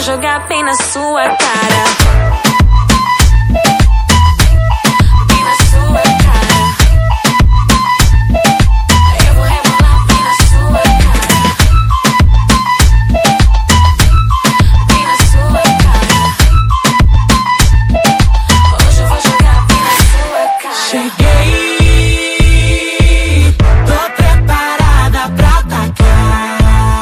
jogar bem na sua cara. Bem na sua cara. Eu vou rebolar bem na sua cara. Bem na sua cara. Hoje eu vou jogar bem na sua cara. Cheguei, tô preparada pra atacar.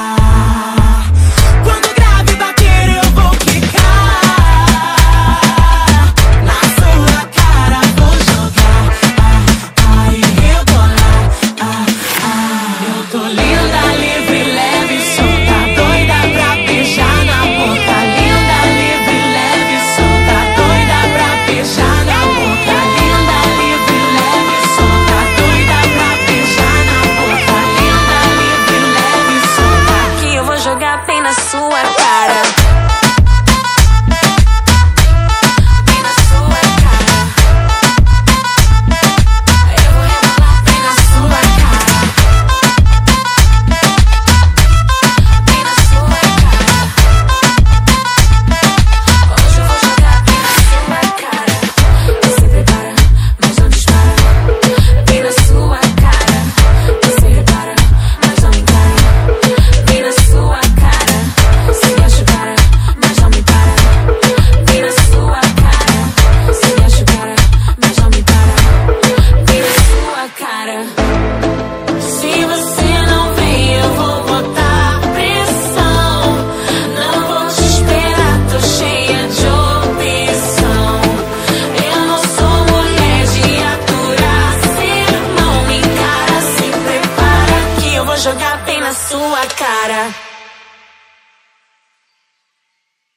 Quando o grave bater eu vou quicar. Na sua cara vou jogar, e rebolar. Eu tô linda, livre, leve, solta, doida pra beijar na boca. Linda, livre, leve, solta, doida pra beijar na boca. Linda, livre, leve, solta, doida pra beijar na boca. Linda, livre, leve, solta. Que eu vou jogar bem na sua cara.